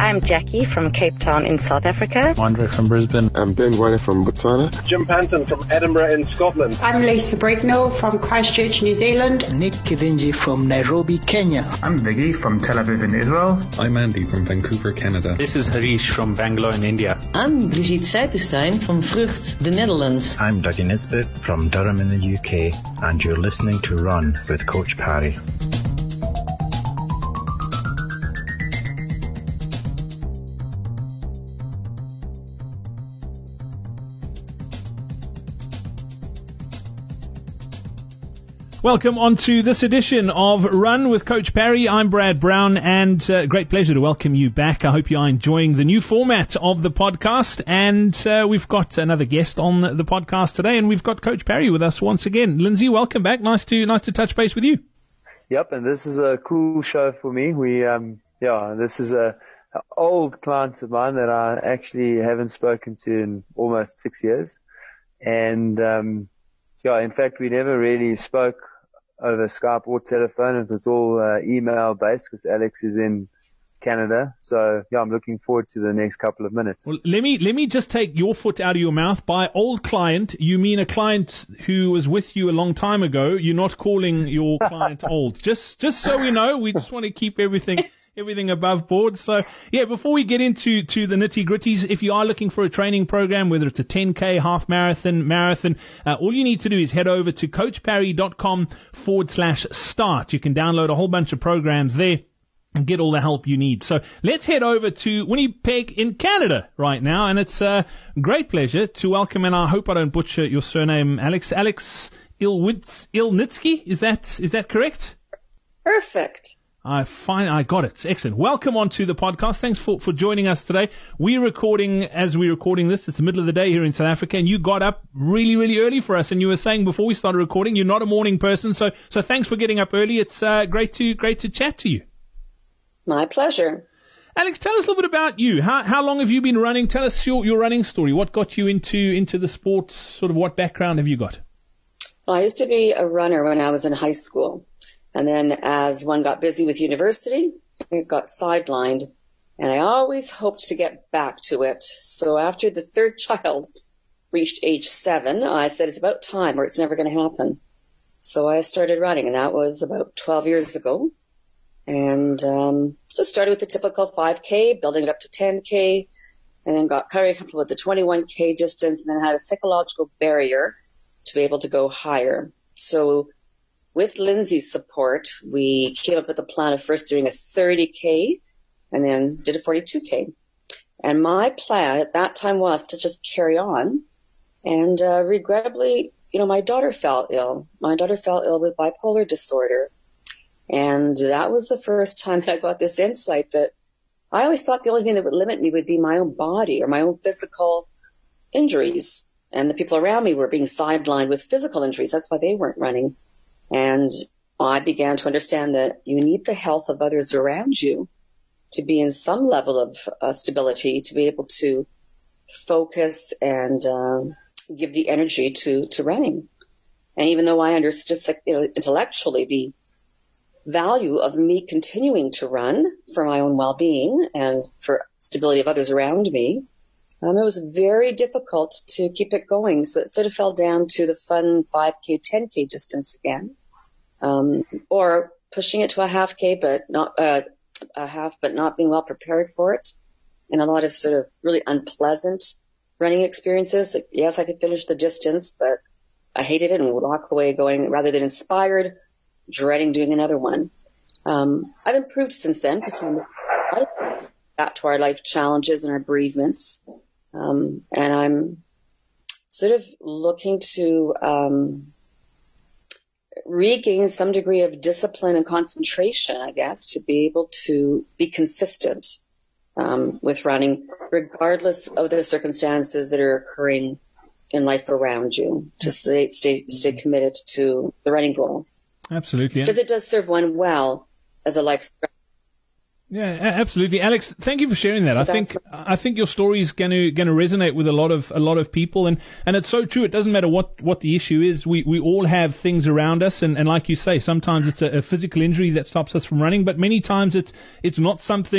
I'm Jackie from Cape Town in South Africa. Andre from Brisbane. I'm Ben White from Botswana. Jim Panton from Edinburgh in Scotland. I'm Lisa Breaknell from Christchurch, New Zealand. Nick Kivinji from Nairobi, Kenya. I'm Viggy from Tel Aviv in Israel. I'm Andy from Vancouver, Canada. This is Harish from Bangalore in India. I'm Brigitte Seipenstein from Vrucht, the Netherlands. I'm Dougie Nisbet from Durham in the UK, and you're listening to Run with Coach Parry. Welcome on to this edition of Run with Coach Parry. I'm Brad Brown, and great pleasure to welcome you back. I hope you are enjoying the new format of the podcast, and we've got another guest on the podcast today, and we've got Coach Parry with us once again. Lindsay, welcome back. Nice to touch base with you. Yep, and this is a cool show for me. This is a old client of mine that I actually haven't spoken to in almost 6 years, and in fact, we never really spoke over Skype or telephone. It was all email based because Alex is in Canada. So I'm looking forward to the next couple of minutes. Well, let me just take your foot out of your mouth. By old client, you mean a client who was with you a long time ago. You're not calling your client old. Just so we know, we just want to keep everything above board. So, before we get into the nitty-gritties, if you are looking for a training program, whether it's a 10K, half marathon, all you need to do is head over to coachparry.com/start. You can download a whole bunch of programs there and get all the help you need. So let's head over to Winnipeg in Canada right now, and it's a great pleasure to welcome, and I hope I don't butcher your surname, Alex Ilnitsky. Is that correct? Perfect. I got it. Excellent. Welcome on to the podcast. Thanks for joining us today. We're recording this. It's the middle of the day here in South Africa, and you got up really, really early for us. And you were saying before we started recording, you're not a morning person, so thanks for getting up early. It's great to chat to you. My pleasure. Alex, tell us a little bit about you. How long have you been running? Tell us your running story. What got you into the sport? Sort of what background have you got? Well, I used to be a runner when I was in high school. And then as one got busy with university, it got sidelined. And I always hoped to get back to it. So after the third child reached age 7, I said it's about time or it's never going to happen. So I started running, and that was about 12 years ago. And just started with the typical 5K, building it up to 10K, and then got very comfortable with the 21K distance, and then had a psychological barrier to be able to go higher. So with Lindsay's support, we came up with a plan of first doing a 30K and then did a 42K. And my plan at that time was to just carry on. And regrettably, my daughter fell ill. My daughter fell ill with bipolar disorder. And that was the first time that I got this insight that I always thought the only thing that would limit me would be my own body or my own physical injuries. And the people around me were being sidelined with physical injuries. That's why they weren't running. And I began to understand that you need the health of others around you to be in some level of stability, to be able to focus and give the energy to running. And even though I understood intellectually the value of me continuing to run for my own well-being and for stability of others around me, it was very difficult to keep it going. So it sort of fell down to the fun 5K, 10K distance again. Or pushing it to a half K, but not being well prepared for it, and a lot of sort of really unpleasant running experiences. Like, yes, I could finish the distance, but I hated it and would walk away going, rather than inspired, dreading doing another one. I've improved since then because sometimes I got to our life challenges and our bereavements, and I'm sort of looking to regain some degree of discipline and concentration, I guess, to be able to be consistent with running, regardless of the circumstances that are occurring in life around you, to stay committed to the running goal. Absolutely. Because it does serve one well as a life strategy. Yeah, absolutely, Alex. Thank you for sharing that. So I think your story is going to resonate with a lot of people, and it's so true. It doesn't matter what the issue is. We all have things around us, and like you say, sometimes it's a physical injury that stops us from running, but many times it's not something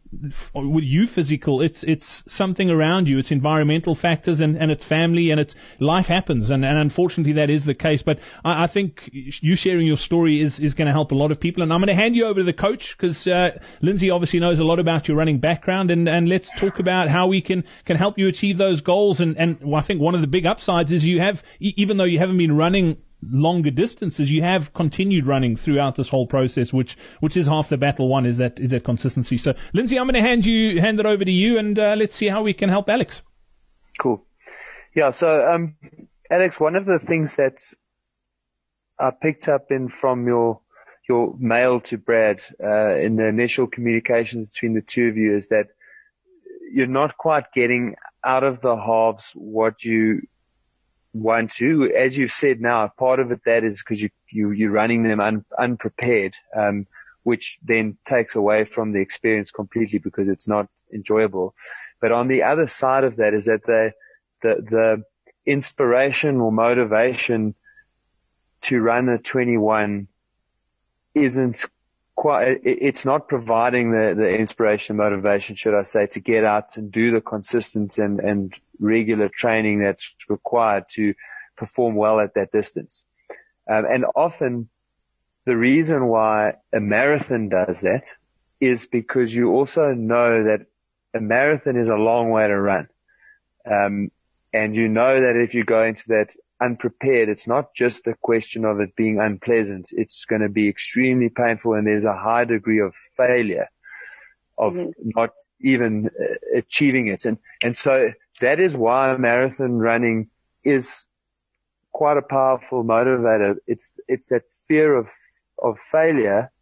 with you physical, it's something around you. It's environmental factors and it's family and it's life happens. And unfortunately that is the case. But I think you sharing your story is going to help a lot of people. And I'm going to hand you over to the coach because Lindsay obviously knows a lot about your running background. And let's talk about how we can help you achieve those goals. And I think one of the big upsides is you have, even though you haven't been running longer distances, you have continued running throughout this whole process, which is half the battle won, is that consistency. So, Lindsay, I'm going to hand it over to you, and let's see how we can help Alex. Cool. Yeah. So, Alex, one of the things that I picked up from your mail to Brad in the initial communications between the two of you is that you're not quite getting out of the halves what you want to. As you've said now, part of it that is because you're running them unprepared, which then takes away from the experience completely because it's not enjoyable. But on the other side of that is that the inspiration or motivation to run a 21 isn't quite, it's not providing the inspiration, motivation, should I say, to get out and do the consistent and regular training that's required to perform well at that distance. And often the reason why a marathon does that is because you also know that a marathon is a long way to run. And you know that if you go into that unprepared, it's not just a question of it being unpleasant. It's going to be extremely painful, and there's a high degree of failure of not even achieving it. And so that is why marathon running is quite a powerful motivator. It's that fear of failure,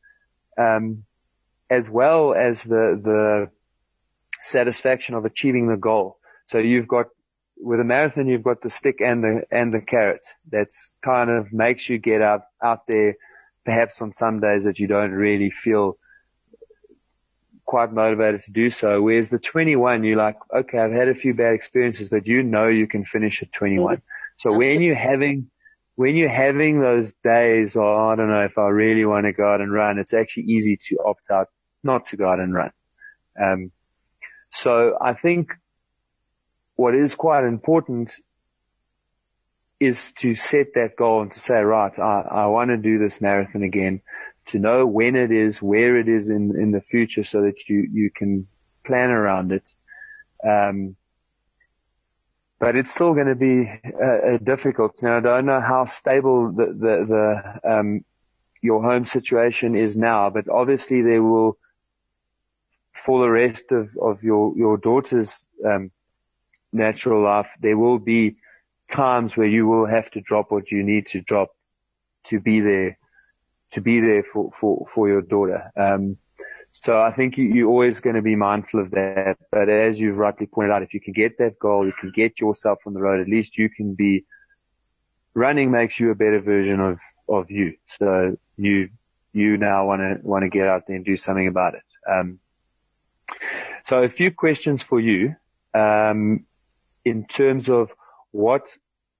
as well as the satisfaction of achieving the goal. So with a marathon, you've got the stick and the carrot. That's kind of makes you get out there, perhaps on some days that you don't really feel quite motivated to do so. Whereas the 21, you're like, okay, I've had a few bad experiences, but you know you can finish at 21. So when you're having those days, I don't know if I really want to go out and run, it's actually easy to opt out not to go out and run. So I think what is quite important is to set that goal and to say, right, I want to do this marathon again, to know when it is, where it is in the future so that you can plan around it. But it's still going to be difficult. Now, I don't know how stable your home situation is now, but obviously there will, for the rest of your daughter's natural life, there will be times where you will have to drop what you need to drop to be there for your daughter. So I think you're always going to be mindful of that. But as you've rightly pointed out, if you can get that goal, you can get yourself on the road, at least you can be running makes you a better version of you. So you now want to get out there and do something about it. So a few questions for you. In terms of what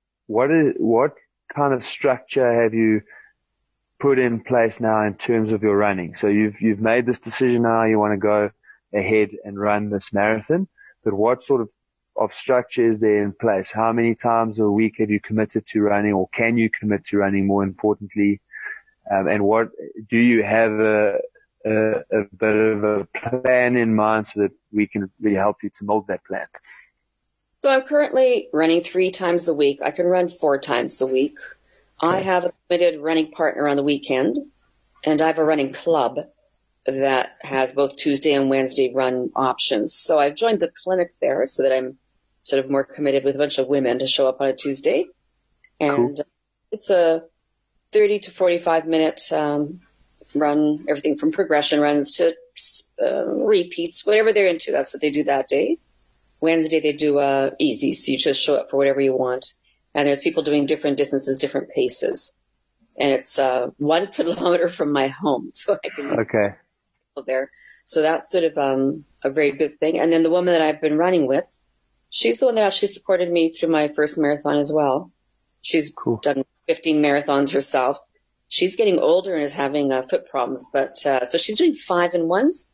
kind of structure have you put in place now in terms of your running? So you've made this decision now, you want to go ahead and run this marathon, but what sort of structure is there in place? How many times a week have you committed to running, or can you commit to running, more importantly? And what do you have a bit of a plan in mind so that we can really help you to mold that plan? So I'm currently running 3 times a week. I can run 4 times a week. Okay. I have a committed running partner on the weekend, and I have a running club that has both Tuesday and Wednesday run options. So I've joined the clinic there so that I'm sort of more committed with a bunch of women to show up on a Tuesday. And cool. It's a 30 to 45 minute run, everything from progression runs to repeats, whatever they're into. That's what they do that day. Wednesday they do easy, so you just show up for whatever you want. And there's people doing different distances, different paces. And it's 1 kilometer from my home, so I can go there. So that's sort of a very good thing. And then the woman that I've been running with, she's the one that actually supported me through my first marathon as well. She's done 15 marathons herself. She's getting older and is having foot problems, but so she's doing 5 and 1s.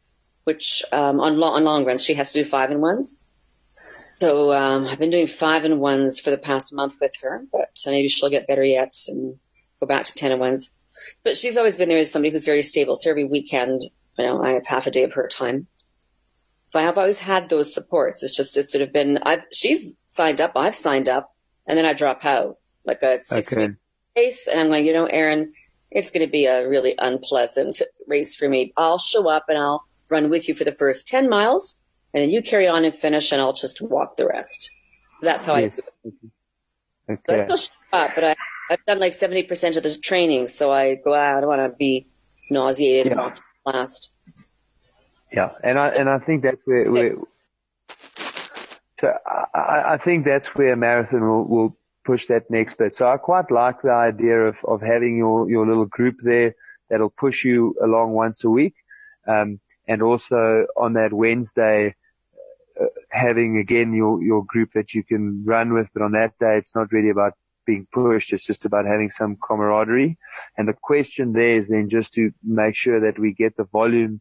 which on long runs she has to do 5 and 1s. So I've been doing 5 and 1s for the past month with her, but maybe she'll get better yet and go back to 10 and 1s. But she's always been there as somebody who's very stable. So every weekend, I have half a day of her time. So I've always had those supports. It's sort of been, she's signed up, I've signed up, and then I drop out like a 6-week race. And I'm like, Erin, it's going to be a really unpleasant race for me. I'll show up and I'll run with you for the first 10 miles, and then you carry on and finish, and I'll just walk the rest. So that's how I do it. Okay. So I still show up, but I've done like 70% of the training, so I go out. I don't want to be nauseated and walk last. Yeah, and I think that's where so I think that's where a marathon will push that next bit. So I quite like the idea of having your little group there that'll push you along once a week, and also on that Wednesday, having again your group that you can run with. But on that day, it's not really about being pushed. It's just about having some camaraderie. And the question there is then just to make sure that we get the volume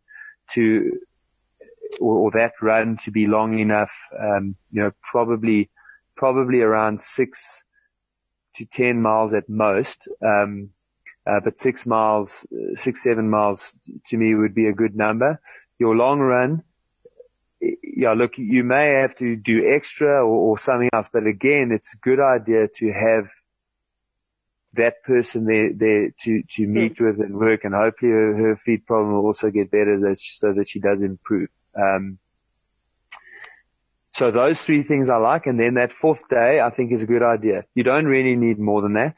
or that run to be long enough, probably around 6 to 10 miles at most. But 7 miles to me would be a good number. Your long run, look, you may have to do extra or something else, but again, it's a good idea to have that person there to meet with and work, and hopefully her feet problem will also get better so that she does improve. So those 3 things I like, and then that 4th day I think is a good idea. You don't really need more than that.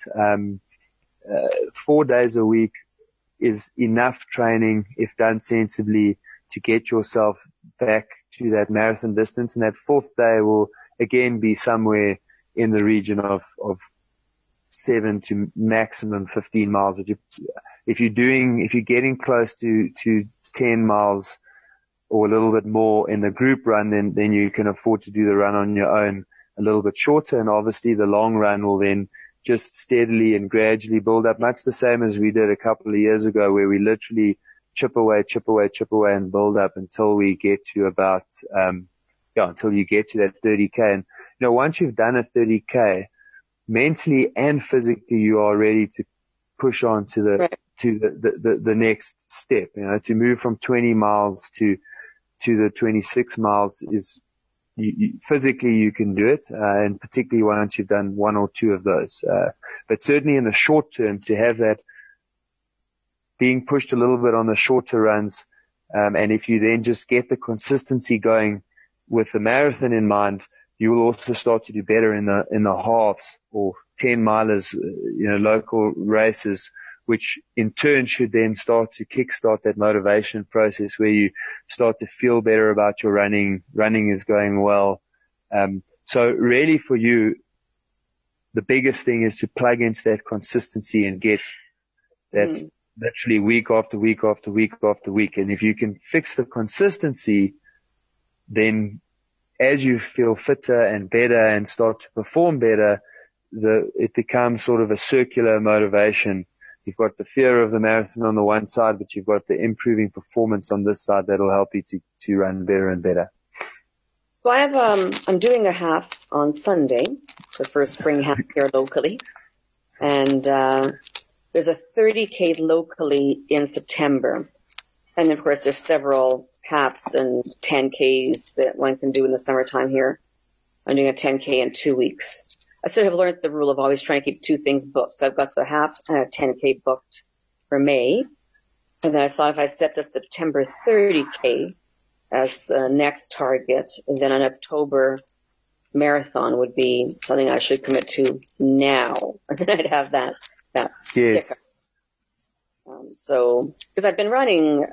4 days a week is enough training if done sensibly to get yourself back to that marathon distance, and that 4th day will again be somewhere in the region of 7 to maximum 15 miles. If you're getting close to 10 miles or a little bit more in the group run, then you can afford to do the run on your own a little bit shorter, and obviously the long run will then just steadily and gradually build up, much the same as we did a couple of years ago, where we literally chip away and build up until we get to about, until you get to that 30K. And, once you've done a 30K, mentally and physically, you are ready to push on to the next step. To move from 20 miles to the 26 miles is, physically you can do it, and particularly once you've done 1 or 2 of those. But certainly in the short term, to have that being pushed a little bit on the shorter runs, and if you then just get the consistency going with the marathon in mind, you will also start to do better in the halves or 10 milers, local races, which in turn should then start to kickstart that motivation process where you start to feel better about your running. Running is going well. So really for you, the biggest thing is to plug into that consistency and get that literally week after week after week after week. And if you can fix the consistency, then as you feel fitter and better and start to perform better, it becomes sort of a circular motivation. You've got the fear of the marathon on the one side, but you've got the improving performance on this side that'll help you to run better and better. So I'm doing a half on Sunday, the first spring half here locally. And, there's a 30K locally in September. And of course there's several halves and 10Ks that one can do in the summertime here. I'm doing a 10K in 2 weeks. I sort of learned the rule of always trying to keep 2 things booked. So I've got the half and a 10K booked for May. And then I thought if I set the September 30K as the next target, and then an October marathon would be something I should commit to now. And then I'd have that sticker. Yes. Because I've been running,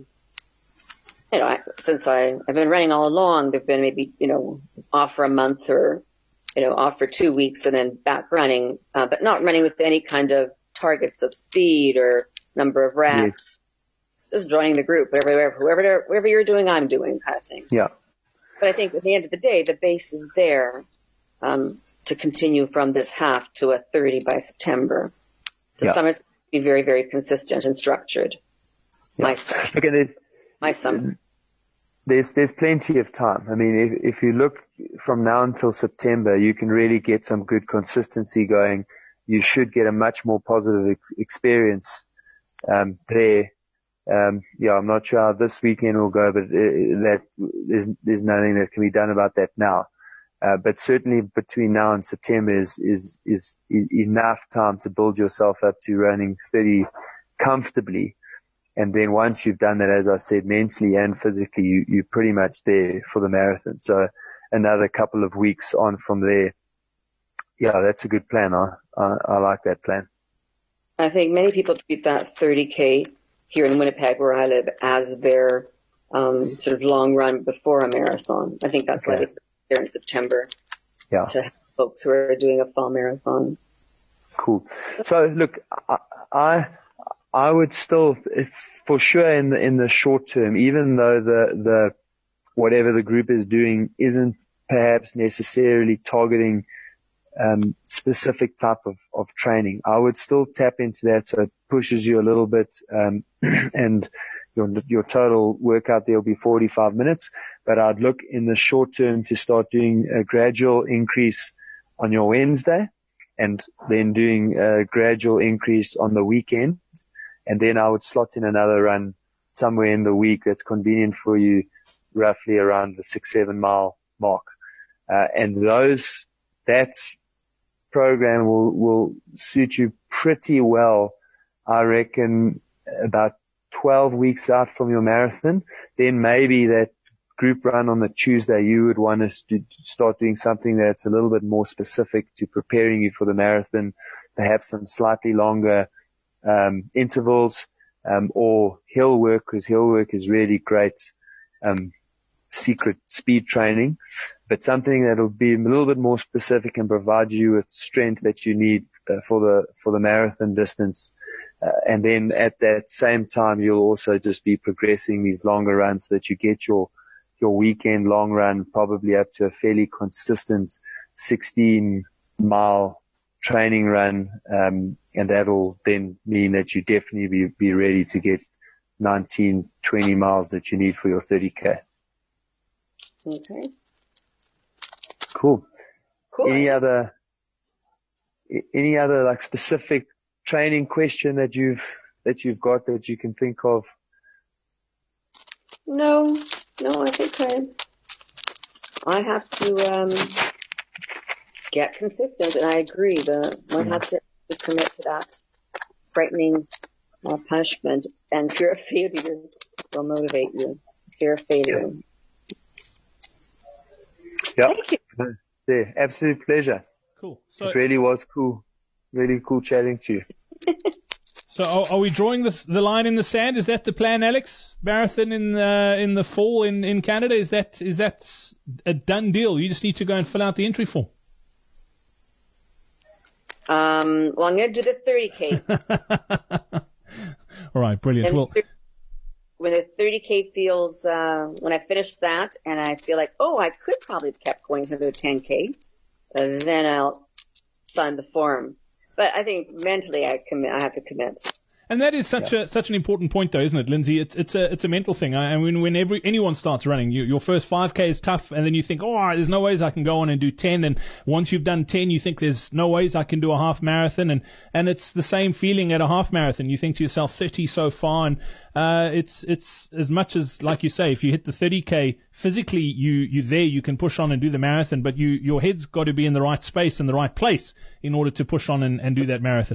since I've been running all along, they've been maybe, off for a month or, off for 2 weeks and then back running, but not running with any kind of targets of speed or number of reps. Yes. Just joining the group, whatever you're doing, I'm doing kind of thing. Yeah. But I think at the end of the day, the base is there, to continue from this half to a 30 by September. The summer's be very, very consistent and structured. Yeah. My summer. there's plenty of time. I mean, if you look from now until September, you can really get some good consistency going. You should get a much more positive experience there. Yeah, I'm not sure how this weekend will go, but there's nothing that can be done about that now. But certainly between now and September is enough time to build yourself up to running 30 comfortably. And then once you've done that, as I said, mentally and physically, you're pretty much there for the marathon. So another couple of weeks on from there. Yeah, that's a good plan. I like that plan. I think many people treat that 30K here in Winnipeg, where I live, as their sort of long run before a marathon. I think that's why they there in September. Yeah. To help folks who are doing a fall marathon. Cool. So look, I would still, for sure, in the short term, even though the whatever the group is doing isn't perhaps necessarily targeting specific type of training, I would still tap into that so it pushes you a little bit, and your total workout there will be 45 minutes. But I'd look in the short term to start doing a gradual increase on your Wednesday, and then doing a gradual increase on the weekend. And then I would slot in another run somewhere in the week that's convenient for you, roughly around the 6-7 mile mark. And that program will suit you pretty well, I reckon, about 12 weeks out from your marathon. Then maybe that group run on the Tuesday, you would want to start doing something that's a little bit more specific to preparing you for the marathon, perhaps some slightly longer intervals, or hill work, because hill work is really great, secret speed training, but something that will be a little bit more specific and provide you with strength that you need for the marathon distance. And then at that same time, you'll also just be progressing these longer runs so that you get your weekend long run probably up to a fairly consistent 16 mile training run, and that'll then mean that you definitely be ready to get 19, 20 miles that you need for your 30K. Okay. Cool. Any other like specific training question that you've got that you can think of? No, I think I have to get consistent, and I agree that one has to commit to that frightening punishment, and fear of failure will motivate you. Fear of failure. Yeah. Thank you. Yeah, absolute pleasure. Cool. So it really was cool. Really cool chatting to you. So are we drawing the line in the sand? Is that the plan, Alex? Marathon in the fall in Canada? Is that a done deal? You just need to go and fill out the entry form. Well, I'm going to do the 30K. All right, brilliant. Well, when the 30K feels, when I finish that and I feel like, I could probably have kept going to the 10K, then I'll sign the form. But I think mentally I have to commit. And that is such an important point, though, isn't it, Lindsay? It's a mental thing. I mean, when anyone starts running, your first 5K is tough, and then you think, there's no ways I can go on and do 10. And once you've done 10, you think there's no ways I can do a half marathon. And it's the same feeling at a half marathon. You think to yourself, 30 so far, and it's as much as, like you say, if you hit the 30K physically, you're there, you can push on and do the marathon, but your head's got to be in the right space and the right place in order to push on and do that marathon.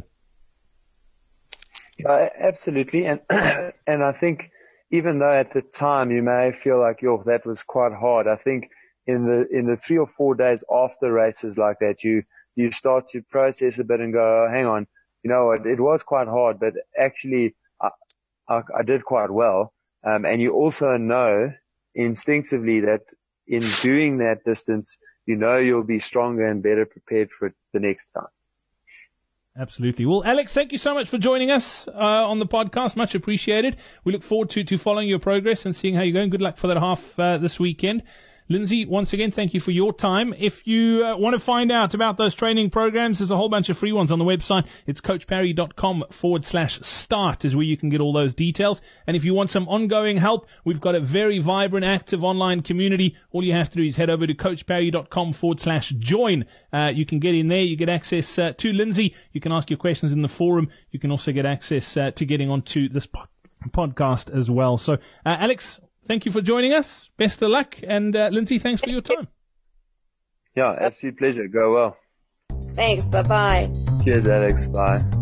Absolutely, and I think even though at the time you may feel like, that was quite hard, I think in the 3 or 4 days after races like that, you start to process a bit and go, hang on, it was quite hard, but actually I did quite well, and you also know instinctively that in doing that distance, you'll be stronger and better prepared for it the next time. Absolutely. Well, Alex, thank you so much for joining us on the podcast. Much appreciated. We look forward to following your progress and seeing how you're going. Good luck for that half this weekend. Lindsay, once again, thank you for your time. If you want to find out about those training programs, there's a whole bunch of free ones on the website. It's coachparry.com/start is where you can get all those details. And if you want some ongoing help, we've got a very vibrant, active online community. All you have to do is head over to coachparry.com/join. You can get in there. You get access to Lindsay. You can ask your questions in the forum. You can also get access to getting onto this podcast as well. So, Alex, thank you for joining us. Best of luck. And Lindsay, thanks for your time. Yeah, absolute pleasure. Go well. Thanks. Bye-bye. Cheers, Alex. Bye.